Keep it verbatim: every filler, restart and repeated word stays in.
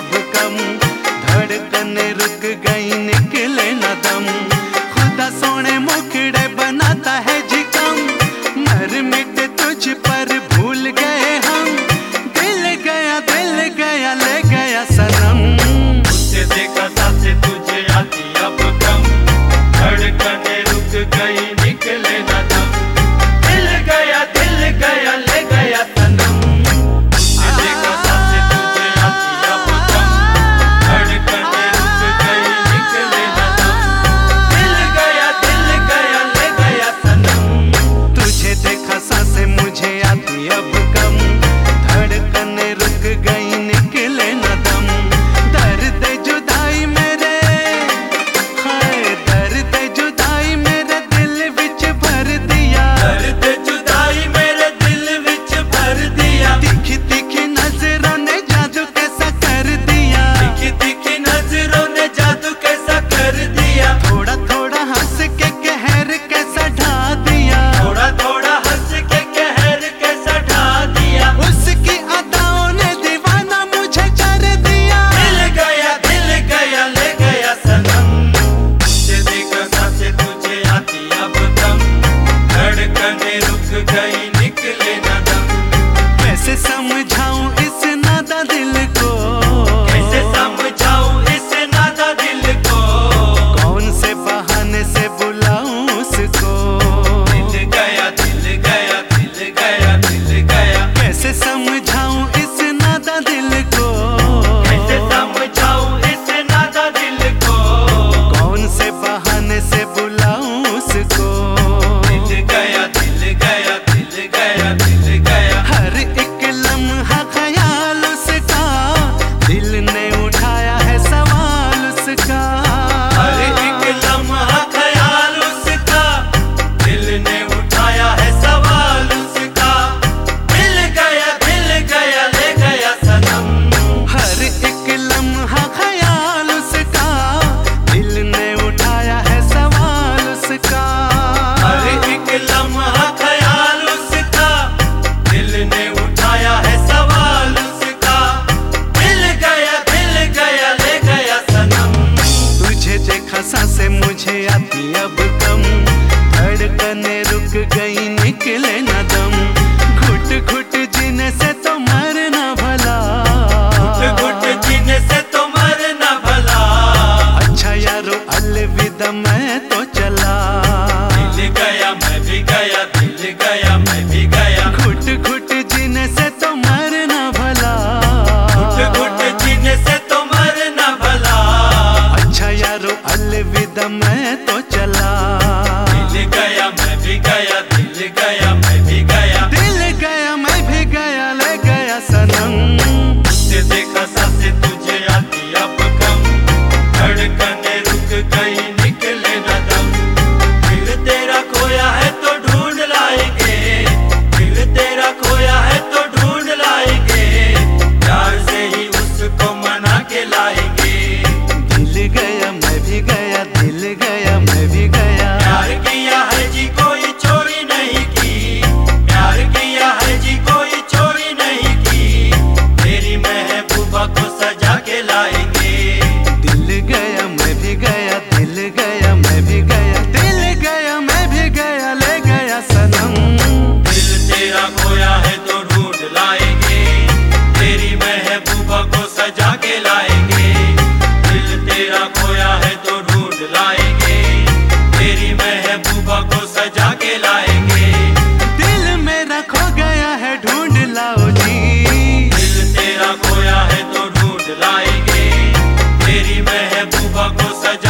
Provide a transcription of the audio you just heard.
अब कम, धड़कन रुक गई निकले न दम। खुदा सोने मुखड़े बनाता है जी कम, मर मिट तुझ पर भूल गए हम। दिल गया दिल गया ले गया सनम। तुझे देखा सांसें तुझे आती अब कम, धड़कन रुक गई निकले न दम। दिल गया दिल गया ले गया सनम। तुझे देखा सांसें तुझे आती अब कम, धड़कन रुक गई निकले न दम। दिल गया दिल गया ले गया सनम। तुझे देखा सांसें मुझे आती अब कम, धड़कन रुक गई निकले न दम। दर्द जुदाई मेरे, हाय दर्द जुदाई मेरे दिल विच भर दिया। दर्द जुदाई मेरे दिल विच भर दिया। तीखी तीखी नजरों ने जादू कैसा कर दिया। तीखी तीखी नजरों ने जादू कैसा कर दिया। थोड़ा थोड़ा हंस के कहर कैसा ढा दिया। थोड़ा थोड़ा हंस के कहर कैसा ढा दिया। उसकी अदाओं ने दीवाना मुझे कर दिया। दिल गया दिल गया ले गया सनम। तुझे देखा सांसें तुझे आती अब कम, धड़कन रुक गई निकले न दम। कैसे समझाऊं इस नादा दिल को, कैसे समझाऊं इस नादा दिल को। कौन से बहाने से बुलाऊं उसको। दिल गया दिल गया दिल गया दिल गया। कैसे समझाऊं इस नादा दिल को, कैसे समझाऊं इस नादा दिल को। कौन से बहाने से बुलाऊं उसको। दिल गया दिल गया दिल गया दिल गया। हर एक लम्हा ख्याल उसका, दिल ने उठाया है सवाल उसका। हर एक लम्हा ख्याल उसका, दिल ने उठाया है सवाल उसका। दिल गया दिल गया ले गया सनम। हर एक लम्हा ख्याल उसका, दिल ने उठाया है सवाल उसका। हर एक लम्हा ख्याल उसका, दिल ने उठाया है सवाल उसका। दिल गया दिल गया ले गया सनम। तुझे देखा सांसें मुझे आती अब कम, धड़कन रुक गई निकले न दम। घुट घुट जीने से तो मरना भला, घुट घुट जीने से तो मरना भला। अच्छा यारो अलविदा मैं तो चला। दिल गया मैं भी गया दिल गया मैं भी गया। घुट घुट जीने से तो मरना भला, घुट घुट जीने से तो मरना भला। अच्छा यारो अलविदा मैं तो चला। दिल गया मैं भी गया दिल गया मैं भी गया। दिल गया मैं भी गया ले गया सनम। तुझे देखा सांसें तुझे आती अब कम, धड़कन रुक गई निकले न दम। दिल तेरा खोया है तो ढूंढ लाएंगे, दिल तेरा खोया है तो ढूंढ लाएंगे। प्यार से ही उसको मना के लाएंगे। दिल गया मैं भी गया दिल गया मैं भी गया। प्यार किया है जी कोई चोरी नहीं की, प्यार किया है जी कोई चोरी नहीं की। तेरी महबूबा को सजा के लाएंगे। दिल गया मैं भी गया दिल गया मैं भी गया। दिल गया मैं भी गया ले गया सनम। दिल तेरा खोया है तो ढूंढ लाएंगे, तेरी महबूबा को सजा के लाएंगे। दिल तेरा खोया है तो ढूंढ लाएंगे, तेरी महबूबा को सजा के लाएंगे। दिल मेरा खो गया है ढूंढ लाओ जी। दिल तेरा खोया है तो ढूंढ लाएंगे, तेरी महबूबा को सजा